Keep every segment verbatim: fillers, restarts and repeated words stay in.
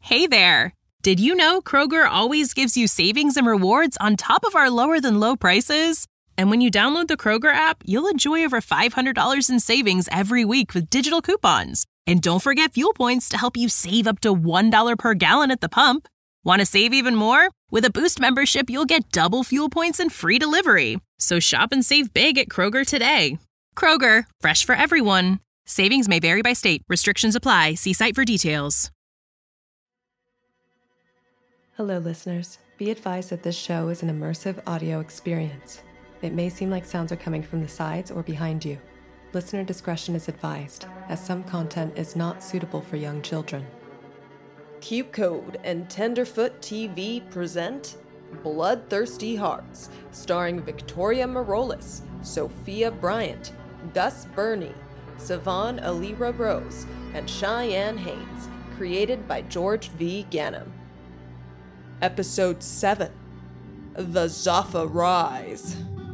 Hey there! Did you know Kroger always gives you savings and rewards on top of our lower-than-low prices? And when you download the Kroger app, you'll enjoy over five hundred dollars in savings every week with digital coupons. And don't forget fuel points to help you save up to one dollar per gallon at the pump. Want to save even more? With a Boost membership, you'll get double fuel points and free delivery. So shop and save big at Kroger today. Kroger, fresh for everyone. Savings may vary by state. Restrictions apply. See site for details. Hello, listeners. Be advised that this show is an immersive audio experience. It may seem like sounds are coming from the sides or behind you. Listener discretion is advised, as some content is not suitable for young children. Cube Code and Tenderfoot T V present Bloodthirsty Hearts, starring Victoria Marolis, Sophia Bryant, Gus Burney, Savon Alira Rose, and Cheyenne Haynes, created by George V. Ganem. Episode seven, The Zaffa Rise.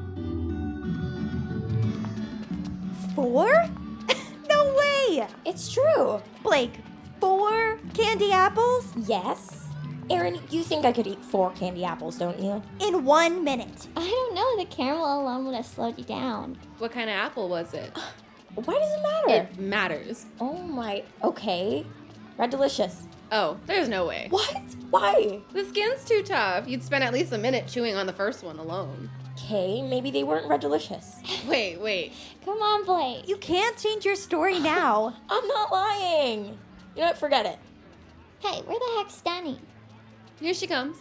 Four? No way! It's true. Blake, four candy apples? Yes. Erin, you think I could eat four candy apples, don't you? In one minute. I don't know. The caramel alone would have slowed you down. What kind of apple was it? Why does it matter? It matters. Oh my, okay. Red Delicious. Oh, there's no way. What? Why? The skin's too tough. You'd spend at least a minute chewing on the first one alone. Okay, maybe they weren't Red Delicious. Wait, wait. Come on, Blake. You can't change your story now. I'm not lying. You know what? Forget it. Hey, where the heck's Danny? Here she comes.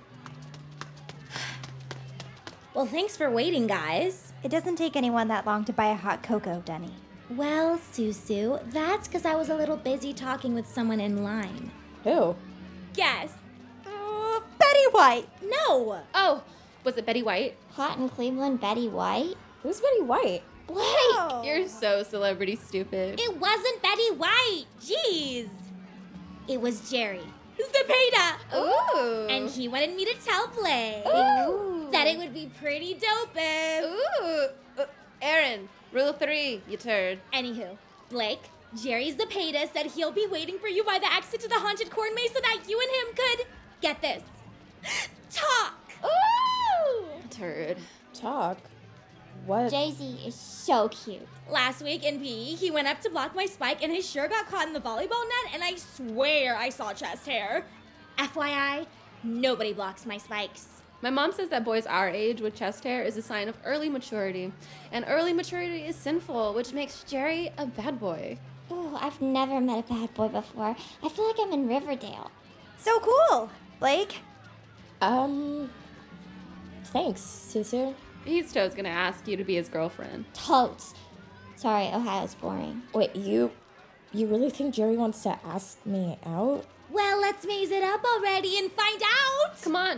Well, thanks for waiting, guys. It doesn't take anyone that long to buy a hot cocoa, Denny. Well, Susu, that's because I was a little busy talking with someone in line. Who? Guess. Uh, Betty White. No. Oh, was it Betty White? Hot in Cleveland, Betty White? Who's Betty White? Blake! Oh. You're so celebrity stupid. It wasn't Betty White. Jeez. It was Jerry Zepeda. Ooh. And he wanted me to tell Blake Ooh. that it would be pretty dope if... Ooh. Uh, Erin, rule three, you turd. Anywho, Blake, Jerry Zepeda said he'll be waiting for you by the exit to the haunted corn maze so that you and him could, get this, talk. Ooh. Turd. Talk? What? Jay-Z is so cute. Last week in P E, he went up to block my spike and his shirt got caught in the volleyball net and I swear I saw chest hair. F Y I, nobody blocks my spikes. My mom says that boys our age with chest hair is a sign of early maturity. And early maturity is sinful, which makes Jerry a bad boy. Ooh, I've never met a bad boy before. I feel like I'm in Riverdale. So cool. Blake? Um, thanks, Susu. He's Toad's gonna ask you to be his girlfriend. Totes. Sorry, Ohio's boring. Wait, you, you really think Jerry wants to ask me out? Well, let's maze it up already and find out. Come on.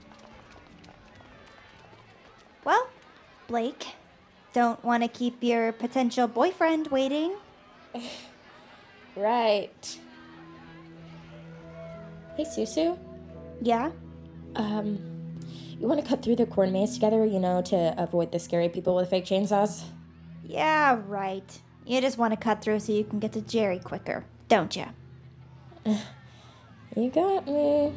Well, Blake, don't want to keep your potential boyfriend waiting. Right. Hey, Susu. Yeah? Um, you want to cut through the corn maze together, you know, to avoid the scary people with fake chainsaws? Yeah, right. You just want to cut through so you can get to Jerry quicker, don't you? You got me.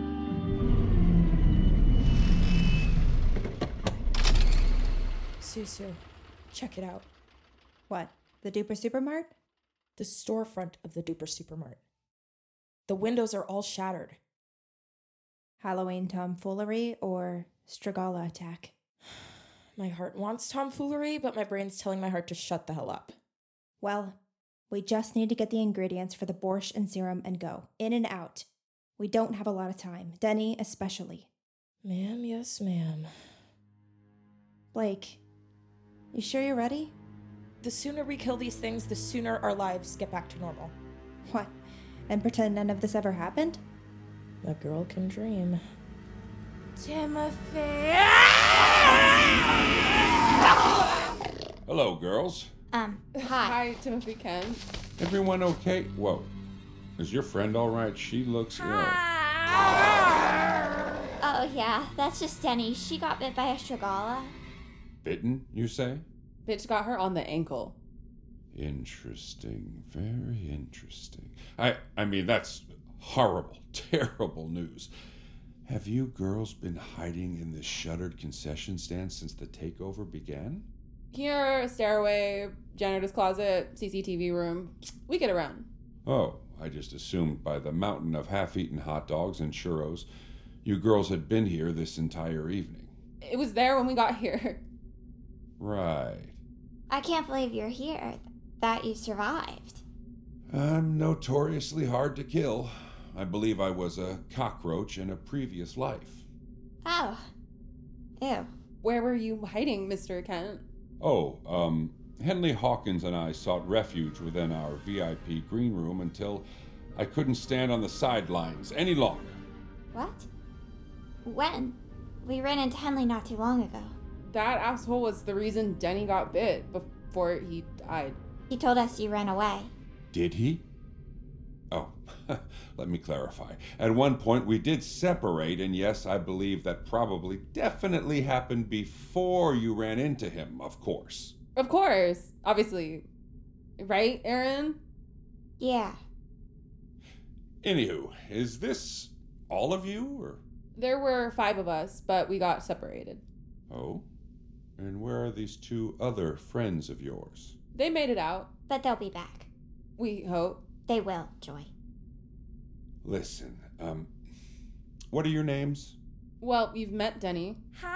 Susu, check it out. What, the Duper Supermart? The storefront of the Duper Supermart. The windows are all shattered. Halloween tomfoolery or Strigala attack? My heart wants tomfoolery, but my brain's telling my heart to shut the hell up. Well, we just need to get the ingredients for the borscht and serum and go. In and out. We don't have a lot of time. Denny especially. Ma'am, yes, ma'am. Blake, you sure you're ready? The sooner we kill these things, the sooner our lives get back to normal. What? And pretend none of this ever happened? A girl can dream. Timothy. Hello, girls. Um, hi. Hi, Timothy Ken. Everyone okay? Whoa. Is your friend all right? She looks ill. Oh, yeah, that's just Denny. She got bit by a Strigala. Bitten, you say? Bitch got her on the ankle. Interesting. Very interesting. I I mean, that's horrible, terrible news. Have you girls been hiding in this shuttered concession stand since the takeover began? Here, stairway, janitor's closet, C C T V room. We get around. Oh, I just assumed by the mountain of half-eaten hot dogs and churros, you girls had been here this entire evening. It was there when we got here. Right. I can't believe you're here, that you survived. I'm notoriously hard to kill. I believe I was a cockroach in a previous life. Oh. Ew. Where were you hiding, Mister Kent? Oh, um, Henley Hawkins and I sought refuge within our V I P green room until I couldn't stand on the sidelines any longer. What? When? We ran into Henley not too long ago. That asshole was the reason Denny got bit before he died. He told us you ran away. Did he? Oh, let me clarify. At one point we did separate, and yes, I believe that probably definitely happened before you ran into him, of course. Of course, obviously. Right, Aaron? Yeah. Anywho, is this all of you, or? There were five of us, but we got separated. Oh? And where are these two other friends of yours? They made it out. But they'll be back. We hope. They will, Joy. Listen, um, what are your names? Well, you've met Denny.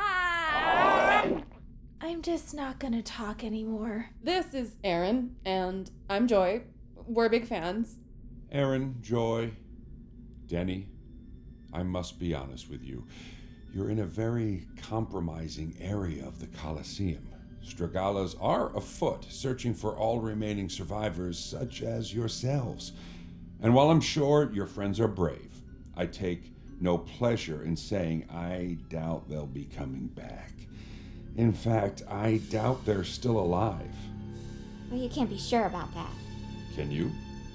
Hi! I'm just not gonna talk anymore. This is Aaron, and I'm Joy. We're big fans. Aaron, Joy, Denny, I must be honest with you. You're in a very compromising area of the Colosseum. Stragalas are afoot, searching for all remaining survivors, such as yourselves. And while I'm sure your friends are brave, I take no pleasure in saying I doubt they'll be coming back. In fact, I doubt they're still alive. Well, you can't be sure about that. Can you?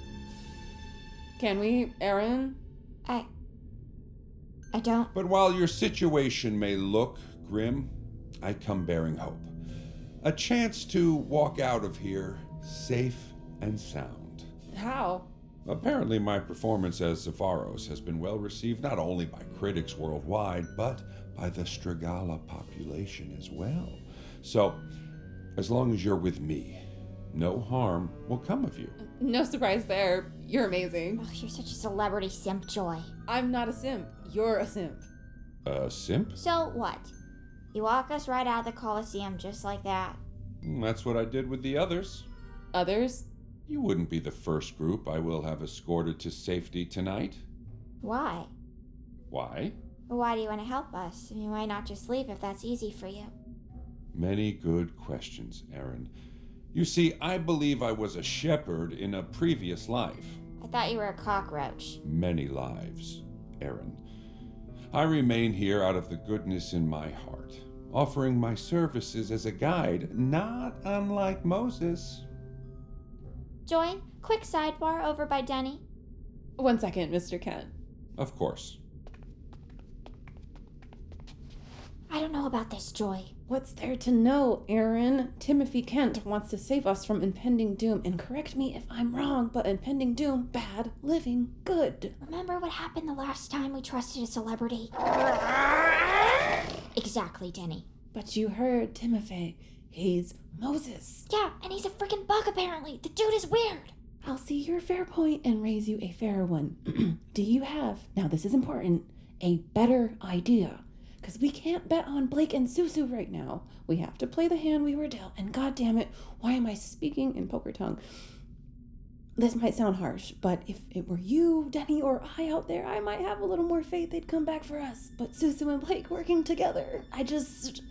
Can we, Aaron? I... I don't... But while your situation may look grim, I come bearing hope. A chance to walk out of here safe and sound. How? Apparently my performance as Zepharos has been well received not only by critics worldwide, but by the Stragala population as well. So, as long as you're with me, no harm will come of you. No surprise there. You're amazing. Oh, you're such a celebrity simp, Joy. I'm not a simp. You're a simp. A simp? So what? You walk us right out of the Colosseum just like that. That's what I did with the others. Others? You wouldn't be the first group I will have escorted to safety tonight. Why? Why? Why do you want to help us? I mean, why not just leave if that's easy for you? Many good questions, Aaron. You see, I believe I was a shepherd in a previous life. I thought you were a cockroach. Many lives, Aaron. I remain here out of the goodness in my heart, offering my services as a guide, not unlike Moses. Joy, quick sidebar over by Denny. One second, Mister Kent. Of course. I don't know about this, Joy. What's there to know, Aaron? Timothy Kent wants to save us from impending doom, and correct me if I'm wrong, but impending doom, bad, living, good. Remember what happened the last time we trusted a celebrity? Exactly, Denny. But you heard Timothy. He's Moses. Yeah, and he's a freaking bug apparently. The dude is weird. I'll see your fair point and raise you a fairer one. Do you have, now this is important, a better idea? Because we can't bet on Blake and Susu right now. We have to play the hand we were dealt, and goddamn it, why am I speaking in poker tongue? This might sound harsh, but if it were you, Denny, or I out there, I might have a little more faith they'd come back for us. But Susu and Blake working together, I just...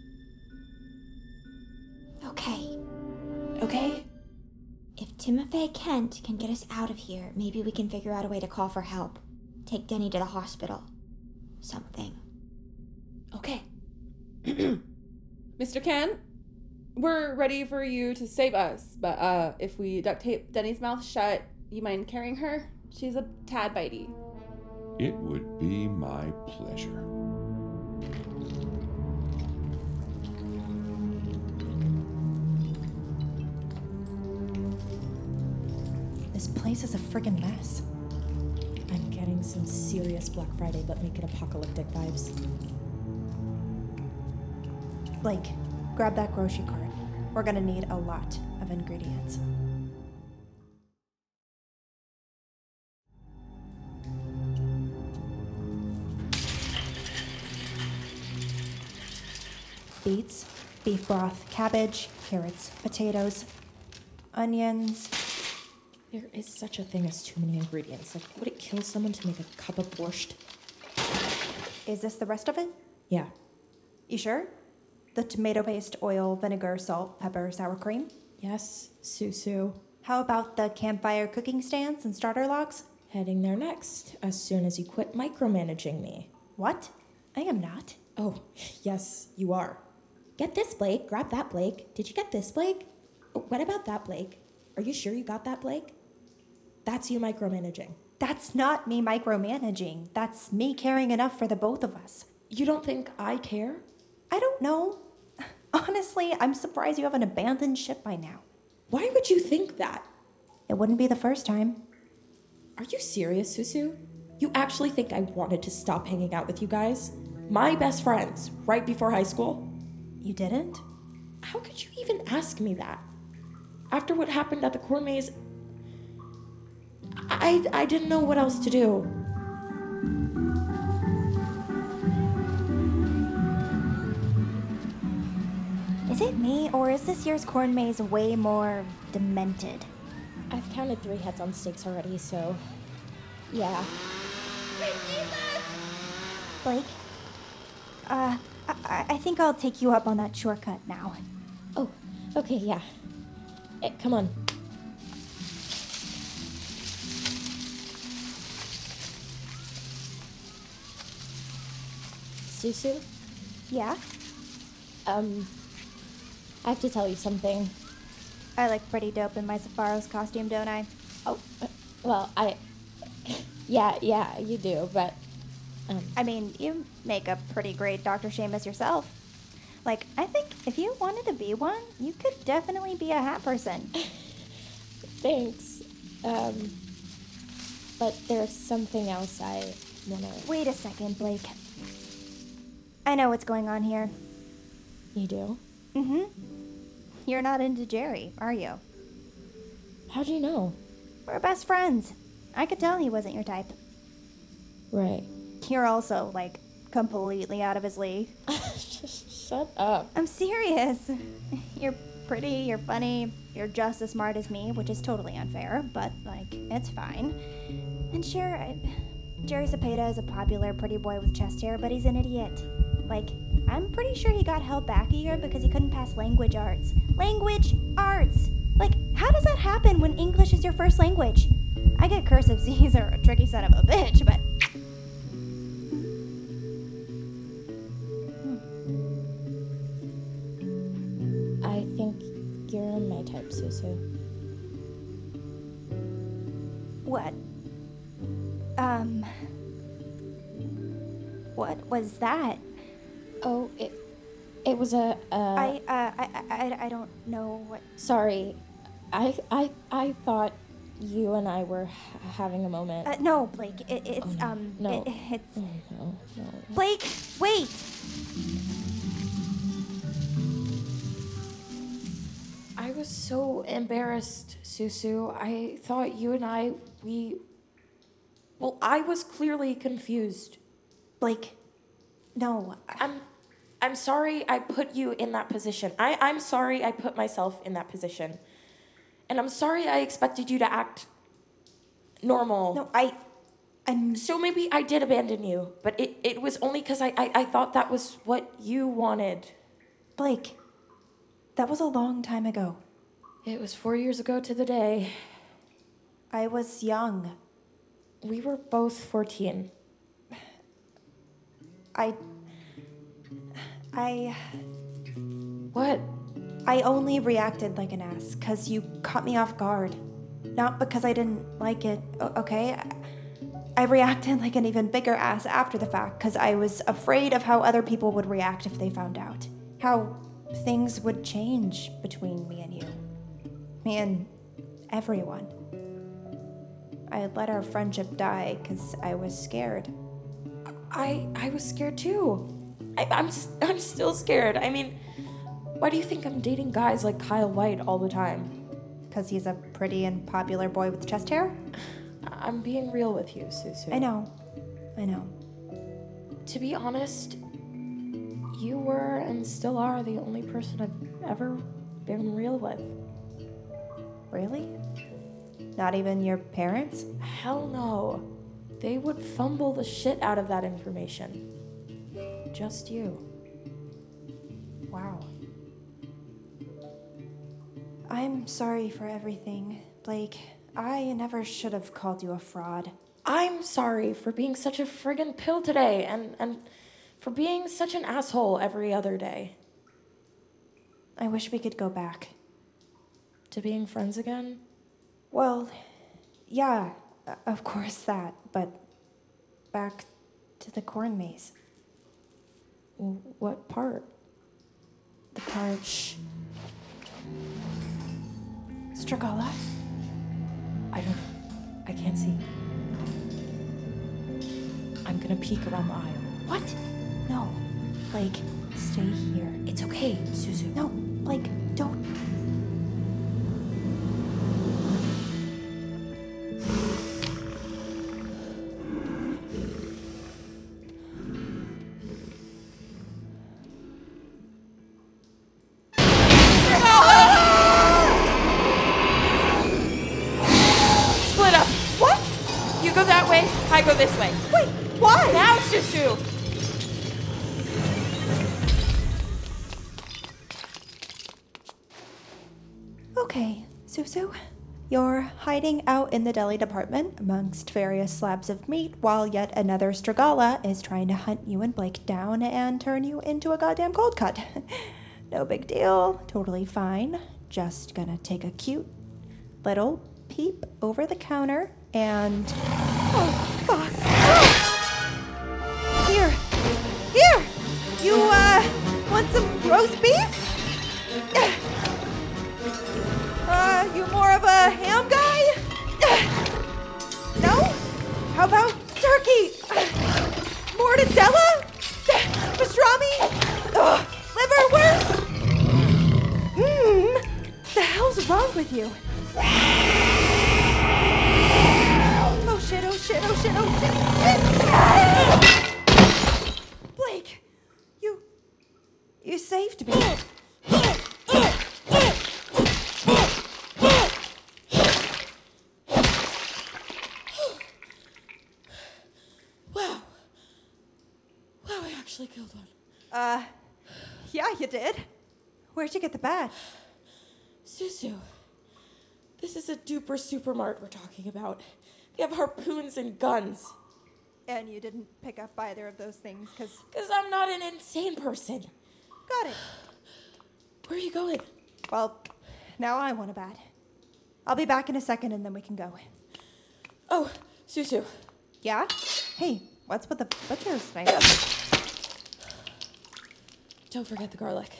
Okay. Okay? If Timothy Kent can get us out of here, maybe we can figure out a way to call for help. Take Denny to the hospital. Something. Okay. Mister Kent, we're ready for you to save us, but uh, if we duct tape Denny's mouth shut, you mind carrying her? She's a tad bitey. It would be my pleasure. This place is a friggin' mess. I'm getting getting some serious Black Friday but make it apocalyptic vibes. Blake, grab that grocery cart. We're gonna need a lot of ingredients. Beets, beef broth, cabbage, carrots, potatoes, onions. There is such a thing as too many ingredients. Like, would it kill someone to make a cup of borscht? Is this the rest of it? Yeah. You sure? The tomato paste, oil, vinegar, salt, pepper, sour cream? Yes, Susu. How about the campfire cooking stands and starter logs? Heading there next, as soon as you quit micromanaging me. What? I am not. Oh, yes, you are. Get this, Blake. Grab that, Blake. Did you get this, Blake? Oh, what about that, Blake? Are you sure you got that, Blake? That's you micromanaging. That's not me micromanaging. That's me caring enough for the both of us. You don't think I care? I don't know. Honestly, I'm surprised you haven't abandoned ship by now. Why would you think that? It wouldn't be the first time. Are you serious, Susu? You actually think I wanted to stop hanging out with you guys? My best friends, right before high school? You didn't? How could you even ask me that? After what happened at the corn maze, I, I didn't know what else to do. Is it me, or is this year's corn maze way more demented? I've counted three heads on stakes already, so... yeah. Blake? Uh, I, I think I'll take you up on that shortcut now. Oh, okay, yeah. Eh, come on. Susu? Yeah? Um, I have to tell you something. I look pretty dope in my Sephiroth's costume, don't I? Oh, uh, well, I... yeah, yeah, you do, but... Um, I mean, you make a pretty great Doctor Seamus yourself. Like, I think if you wanted to be one, you could definitely be a hat person. Thanks. Um, but there's something else I wanna... Wait a second, Blake. I know what's going on here. You do? Mm-hmm. You're not into Jerry, are you? How'd you know? We're best friends. I could tell he wasn't your type. Right. You're also, like, completely out of his league. Shut up. I'm serious. You're pretty, you're funny, you're just as smart as me, which is totally unfair, but, like, it's fine. And sure, I, Jerry Cepeda is a popular pretty boy with chest hair, but he's an idiot. Like, I'm pretty sure he got held back a year because he couldn't pass language arts. Language arts! Like, how does that happen when English is your first language? I get cursive Z's are a tricky son of a bitch, but... I think you're my type, Susu. What? Um... What was that? Oh, it... It was a, uh... I, uh, I, I, I don't know what... Sorry. I, I, I thought you and I were ha- having a moment. Uh, no, Blake, it, it's, oh, no. um... No. It, it's... Oh, no, no. Blake, wait! I was so embarrassed, Susu. I thought you and I, we... Well, I was clearly confused. Blake, no. I'm... I'm sorry I put you in that position. I, I'm sorry I put myself in that position. And I'm sorry I expected you to act normal. No, I... I'm... So maybe I did abandon you, but it, it was only because I, I, I thought that was what you wanted. Blake, that was a long time ago. It was four years ago to the day. I was young. We were both fourteen. I... I... What? I only reacted like an ass because you caught me off guard. Not because I didn't like it, okay? I reacted like an even bigger ass after the fact because I was afraid of how other people would react if they found out. How things would change between me and you. Me and everyone. I let our friendship die because I was scared. I I was scared too. I, I'm s- I'm still scared. I mean, why do you think I'm dating guys like Kyle White all the time? Because he's a pretty and popular boy with chest hair? I'm being real with you, Susu. I know. I know. To be honest, you were and still are the only person I've ever been real with. Really? Not even your parents? Hell no. They would fumble the shit out of that information. Just you. Wow. I'm sorry for everything, Blake. I never should have called you a fraud. I'm sorry for being such a friggin' pill today and, and for being such an asshole every other day. I wish we could go back. To being friends again? Well, yeah, of course that, but back to the corn maze. What part? The part... Shh. Stragala? I don't know. I can't see. I'm gonna peek around the aisle. What? No. Blake, stay here. It's okay, Susu. No, Blake, don't... I go this way. Wait, why? Now, Susu! Okay, Susu. You're hiding out in the deli department amongst various slabs of meat while yet another Stragala is trying to hunt you and Blake down and turn you into a goddamn cold cut. No big deal. Totally fine. Just gonna take a cute little peep over the counter and... Oh, fuck. Oh. Here. Here! You, uh, want some roast beef? Uh, you more of a ham guy? No? How about turkey? Mortadella? Pastrami? Ugh, liver worse? Hmm, the hell's wrong with you? Oh shit, oh shit, oh shit, oh shit, shit! Blake, you, you saved me. Wow. Wow, I actually killed one. Uh, yeah, you did. Where'd you get the bat? Susu, this is a duper supermart we're talking about. They have harpoons and guns. And you didn't pick up either of those things, because... Because I'm not an insane person. Got it. Where are you going? Well, now I want a bat. I'll be back in a second and then we can go. Oh, Susu. Yeah? Hey, what's with the butcher's knife? Don't forget the garlic.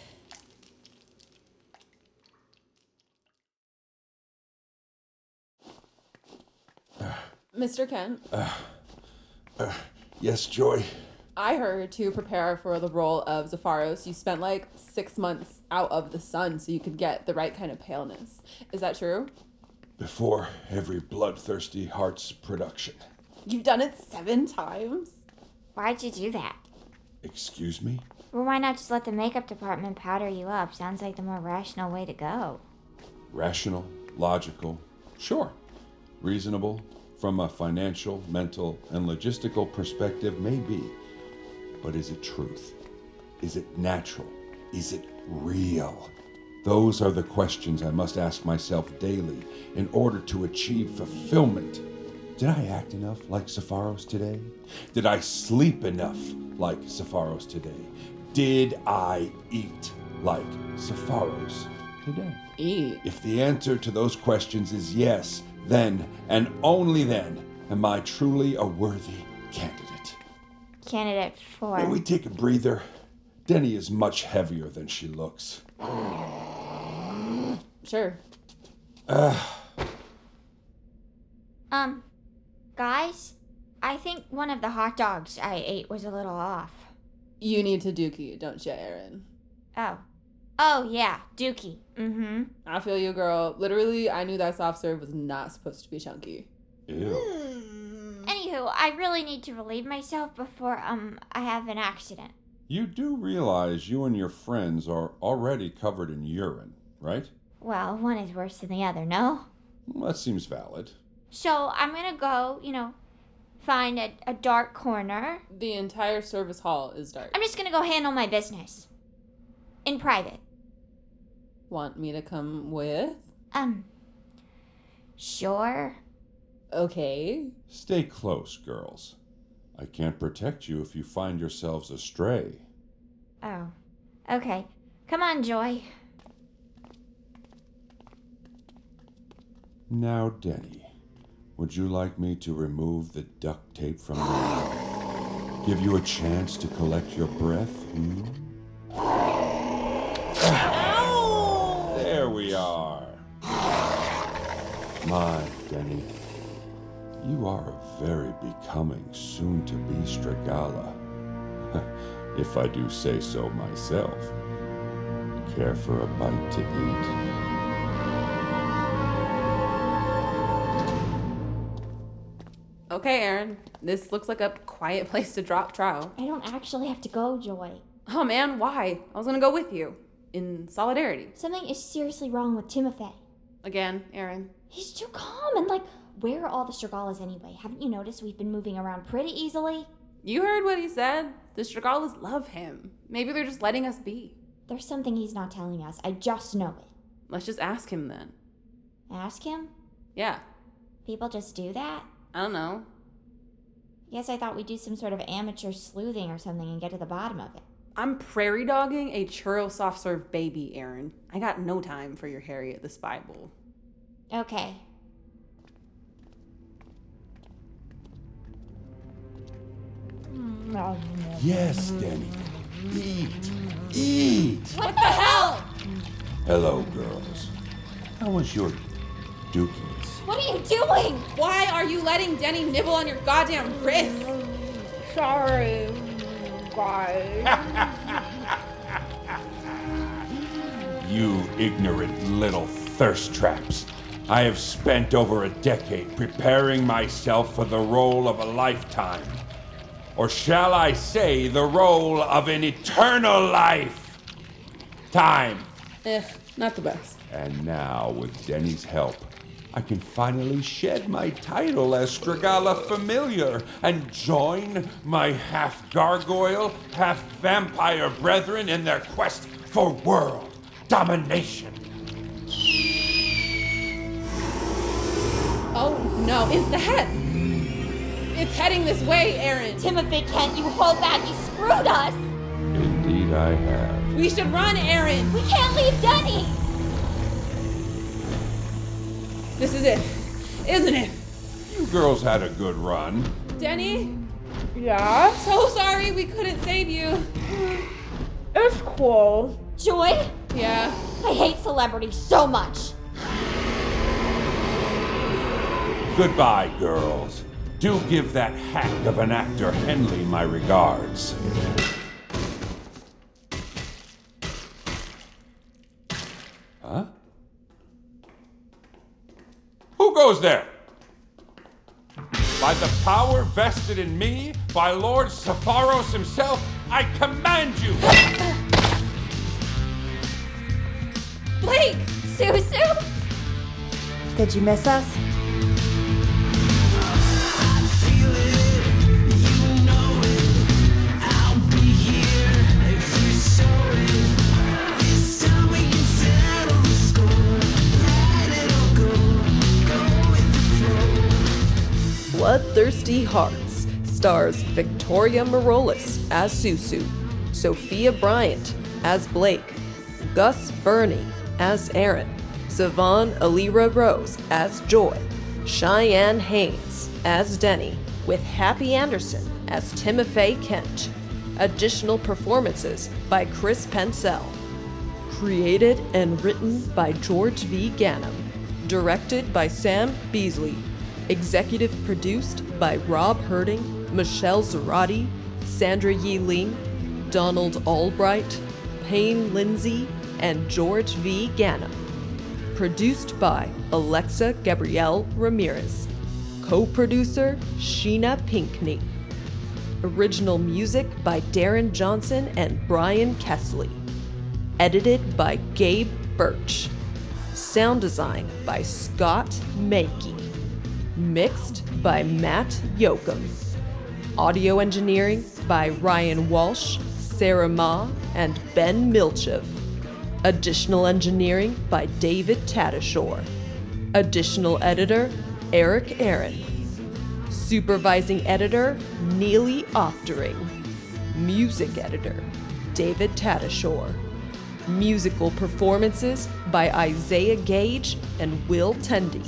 Mister Kent? Uh, uh, yes, Joy? I heard to prepare for the role of Zepharos, you spent like six months out of the sun so you could get the right kind of paleness. Is that true? Before every Bloodthirsty Hearts production. You've done it seven times? Why'd you do that? Excuse me? Well, why not just let the makeup department powder you up? Sounds like the more rational way to go. Rational, logical, sure. Reasonable, from a financial, mental, and logistical perspective, maybe. But is it truth? Is it natural? Is it real? Those are the questions I must ask myself daily in order to achieve fulfillment. Did I act enough like Zepharos today? Did I sleep enough like Zepharos today? Did I eat like Zepharos today? Eat? If the answer to those questions is yes, then, and only then, am I truly a worthy candidate. Candidate for... May we take a breather? Denny is much heavier than she looks. Sure. Uh, Um, Guys, I think one of the hot dogs I ate was a little off. You need to dookie, don't you, Erin? Oh. Oh, yeah, dookie. Mm-hmm. I feel you, girl. Literally, I knew that soft serve was not supposed to be chunky. Ew. Anywho, I really need to relieve myself before, um, I have an accident. You do realize you and your friends are already covered in urine, right? Well, one is worse than the other, no? Well, that seems valid. So I'm gonna go, you know, find a, a dark corner. The entire service hall is dark. I'm just gonna go handle my business. In private. Want me to come with? Um, sure. Okay. Stay close, girls. I can't protect you if you find yourselves astray. Oh, okay. Come on, Joy. Now, Denny, would you like me to remove the duct tape from your mouth? Give you a chance to collect your breath? Hmm? There we are. My, Denny, you are a very becoming soon-to-be Strigala. If I do say so myself. Care for a bite to eat? Okay, Erin. This looks like a quiet place to drop trow. I don't actually have to go, Joy. Oh man, why? I was gonna go with you. In solidarity. Something is seriously wrong with Timothy. Again, Erin. He's too calm and like, where are all the Strigalas anyway? Haven't you noticed we've been moving around pretty easily? You heard what he said. The Strigalas love him. Maybe they're just letting us be. There's something he's not telling us. I just know it. Let's just ask him then. Ask him? Yeah. People just do that? I don't know. Guess I thought we'd do some sort of amateur sleuthing or something and get to the bottom of it. I'm prairie dogging a churro soft serve baby, Erin. I got no time for your Harriet the Spy Bull. Okay. Yes, Denny. Eat. Eat. What the hell? Hello, girls. How was your dookies? What are you doing? Why are you letting Denny nibble on your goddamn wrist? Sorry, guys. You ignorant little thirst traps. I have spent over a decade preparing myself for the role of a lifetime. Or shall I say, the role of an eternal life? Time. Eh, not the best. And now, with Denny's help, I can finally shed my title as Strigala Familiar and join my half-gargoyle, half-vampire brethren in their quest for world domination. Oh no, it's the head! It's heading this way, Erin! Timothy, can't you hold back? You screwed us! Indeed I have. We should run, Erin! We can't leave Denny! This is it, isn't it? You girls had a good run. Denny? Yeah? So sorry we couldn't save you. It's cool. Joy? Yeah? I hate celebrities so much. Goodbye, girls. Do give that hack of an actor Henley my regards. Huh? Who goes there? By the power vested in me, by Lord Sepharos himself, I command you! Blake! Susu? Did you miss us? Bloodthirsty Hearts stars Victoria Marolis as Susu, Sophia Bryant as Blake, Gus Burney as Aaron, Savon Alira Rose as Joy, Cheyenne Haynes as Denny, with Happy Anderson as Timothy Kent. Additional performances by Chris Pensell. Created and written by George V. Ganem. Directed by Sam Beasley. Executive produced by Rob Herding, Michelle Zarati, Sandra Yi Ling, Donald Albright, Payne Lindsay, and George V. Ganna. Produced by Alexa Gabrielle Ramirez. Co-producer Sheena Pinkney. Original music by Darren Johnson and Brian Kessley. Edited by Gabe Birch. Sound design by Scott Mackey. Mixed by Matt Yoakum. Audio engineering by Ryan Walsh, Sarah Ma, and Ben Milchev. Additional engineering by David Tadashore. Additional editor, Eric Aaron. Supervising editor, Neely Oftering. Music editor, David Tadashore. Musical performances by Isaiah Gage and Will Tendy.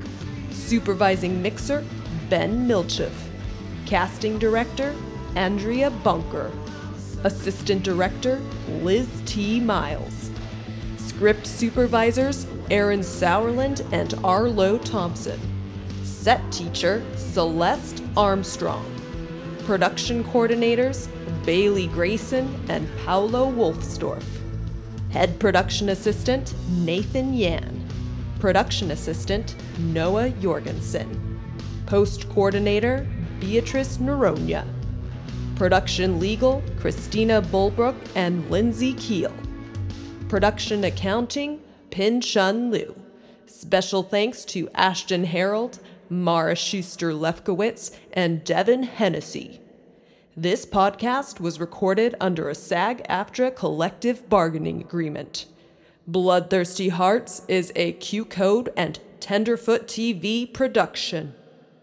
Supervising mixer, Ben Milchev. Casting director, Andrea Bunker. Assistant director, Liz T. Miles. Script supervisors, Aaron Sauerland and Arlo Thompson. Set teacher, Celeste Armstrong. Production coordinators, Bailey Grayson and Paulo Wolfsdorf. Head production assistant, Nathan Yan. Production assistant, Noah Jorgensen. Post coordinator, Beatrice Noronha. Production legal, Christina Bulbrook and Lindsay Keel. Production accounting, Pin Shun Liu. Special thanks to Ashton Harold, Mara Schuster-Lefkowitz, and Devin Hennessy. This podcast was recorded under a SAG-AFTRA collective bargaining agreement. Bloodthirsty Hearts is a Q-Code and Tenderfoot T V production.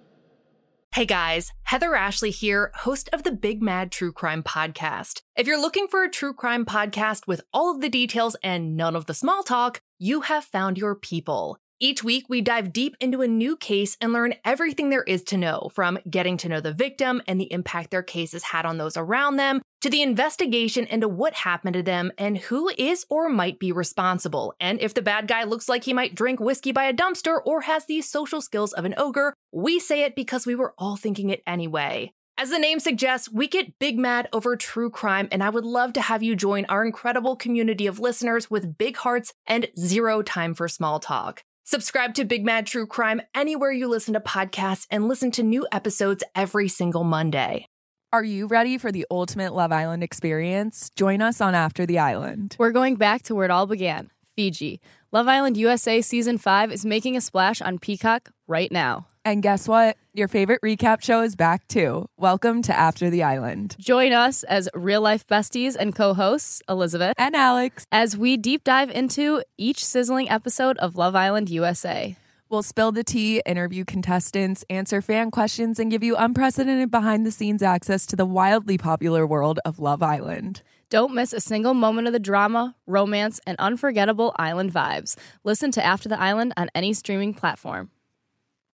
Hey guys, Heather Ashley here, host of the Big Mad True Crime Podcast. If you're looking for a true crime podcast with all of the details and none of the small talk, you have found your people. Each week, we dive deep into a new case and learn everything there is to know, from getting to know the victim and the impact their case has had on those around them, to the investigation into what happened to them and who is or might be responsible. And if the bad guy looks like he might drink whiskey by a dumpster or has the social skills of an ogre, we say it because we were all thinking it anyway. As the name suggests, we get big mad over true crime, and I would love to have you join our incredible community of listeners with big hearts and zero time for small talk. Subscribe to Big Mad True Crime anywhere you listen to podcasts and listen to new episodes every single Monday. Are you ready for the ultimate Love Island experience? Join us on After the Island. We're going back to where it all began, Fiji. Love Island U S A Season five is making a splash on Peacock right now. And guess what? Your favorite recap show is back too. Welcome to After the Island. Join us as real-life besties and co-hosts, Elizabeth and Alex, as we deep dive into each sizzling episode of Love Island U S A. We'll spill the tea, interview contestants, answer fan questions, and give you unprecedented behind-the-scenes access to the wildly popular world of Love Island. Don't miss a single moment of the drama, romance, and unforgettable island vibes. Listen to After the Island on any streaming platform.